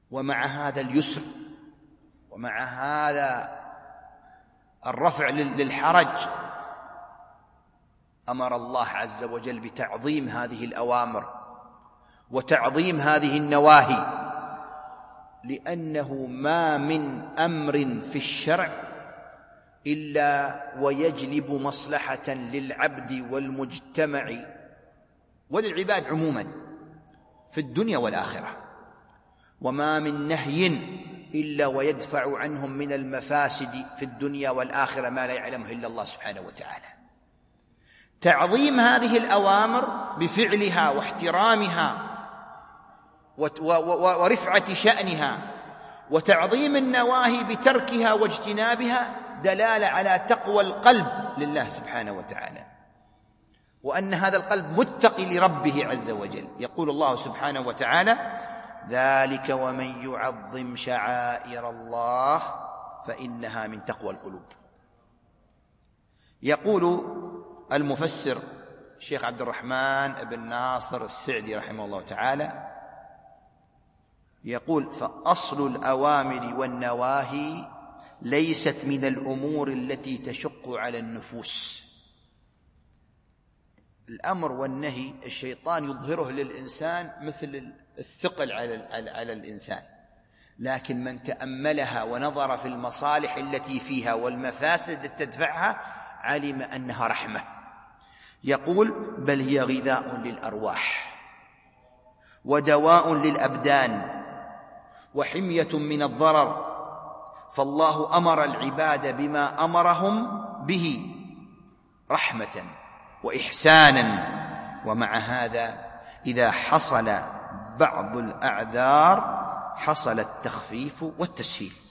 ومع هذا اليسر، ومع هذا الرفع للحرج، أمر الله عز وجل بتعظيم هذه الأوامر وتعظيم هذه النواهي، لأنه ما من أمر في الشرع إلا ويجلب مصلحة للعبد والمجتمع وللعباد عموما في الدنيا والآخرة، وما من نهي إلا ويدفع عنهم من المفاسد في الدنيا والآخرة ما لا يعلمه إلا الله سبحانه وتعالى. تعظيم هذه الأوامر بفعلها واحترامها ورفعة شأنها، وتعظيم النواهي بتركها واجتنابها، دلالة على تقوى القلب لله سبحانه وتعالى، وأن هذا القلب متقي لربه عز وجل. يقول الله سبحانه وتعالى: ذلك ومن يعظم شعائر الله فإنها من تقوى القلوب. يقول المفسر الشيخ عبد الرحمن بن ناصر السعدي رحمه الله تعالى، يقول: فأصل الأوامر والنواهي ليست من الأمور التي تشق على النفوس. الأمر والنهي الشيطان يظهره للإنسان مثل الثقل على الإنسان، لكن من تأملها ونظر في المصالح التي فيها والمفاسد التي تدفعها علم أنها رحمة. يقول: بل هي غذاء للأرواح ودواء للأبدان وحمية من الضرر، فالله أمر العباد بما أمرهم به رحمة وإحسانا، ومع هذا إذا حصل بعض الأعذار حصل التخفيف والتسهيل.